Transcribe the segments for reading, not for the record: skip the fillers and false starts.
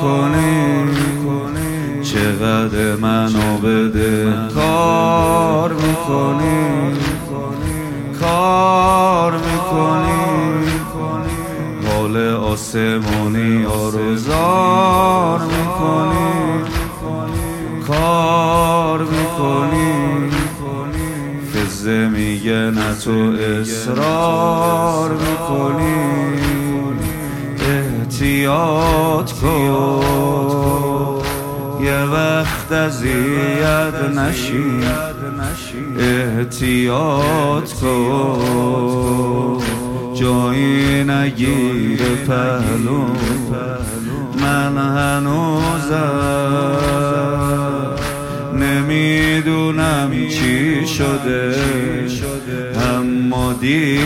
میکنی، چقدر منو بده کار میکنی، کار میکنی، حال آسمونی آروزار میکنی، کار میکنی، فزه میگه نه تو اصرار میکنی، احتیاط کن یه وقت اذیت نشی، احتیاط کن جایی نگیره پهلو، من هنوزم نمیدونم چی شده، اما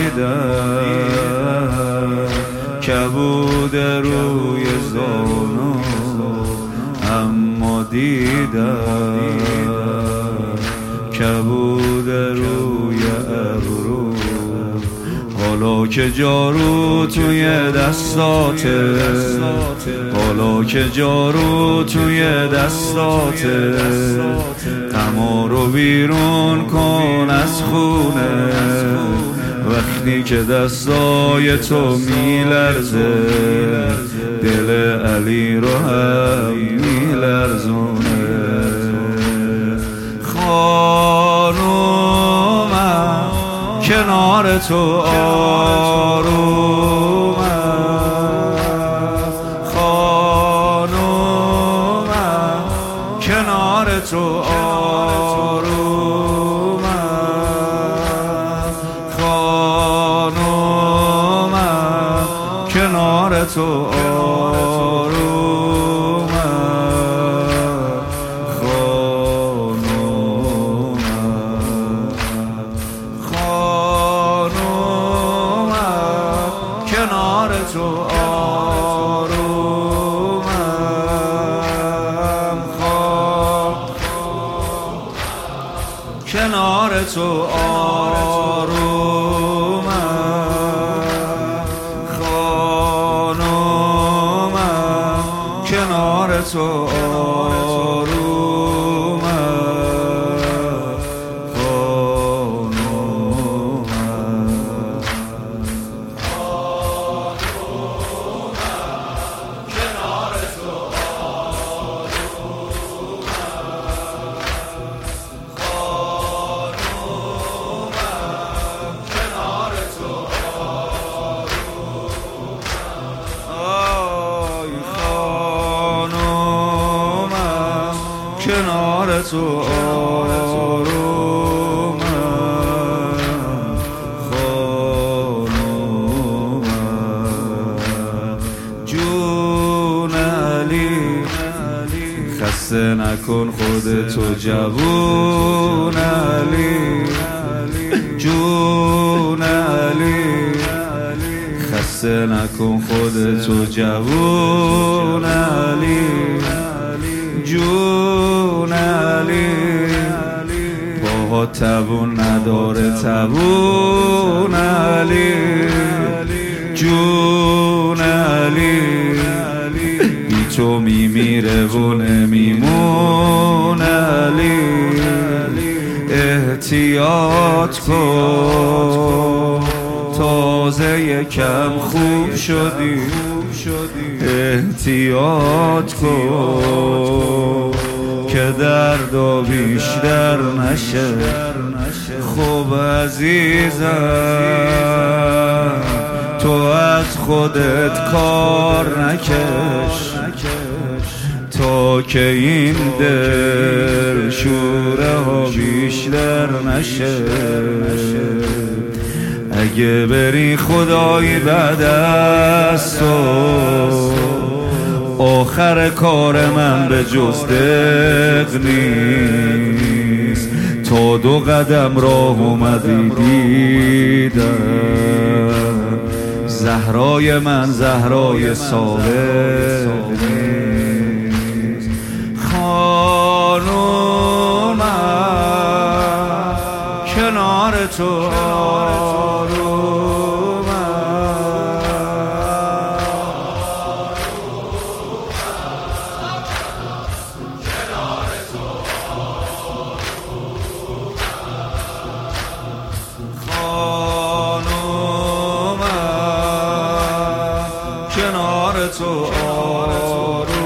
دیدم کبود روی زانو، اما دیدم کبود روی ابرو، حالا که جارو توی دستاته، حالا که جارو توی دستاته، غما رو بیرون کن از خونه، وقتی که دستای تو میلرزه دل علی رو هم میلرزونه. خانومم کنار تو آرومم، خانومم کنار تو آرومم، خانومم کنار تو آرومم، خانومم کنار تو آرومم، کنار تو آرومم، خانومم کنار تو کنار تو آرومم، خانومم جون علی، خسته نکن خودتو جوون علی، جون علی، خسته نکن خودتو جوون علی، جون علی، پاها تبون نداره تبون علی، جون علی، بی تو میمیره و نمیمون علی، احتیاط کن تازه یکم خوب شدی، احتیاط کن که دردا بیشتر نشه. خب عزیزم تو از خودت کار نکش، تا که این دل شوره ها بیشتر نشه. اگه بری خدایی بعد از تو، آخر کار من به جز دق نیست. تا 2 قدم راه اومدی دیدم زهرای من زهرای صادق نیست. خانومم کنار تو کنار تو آروم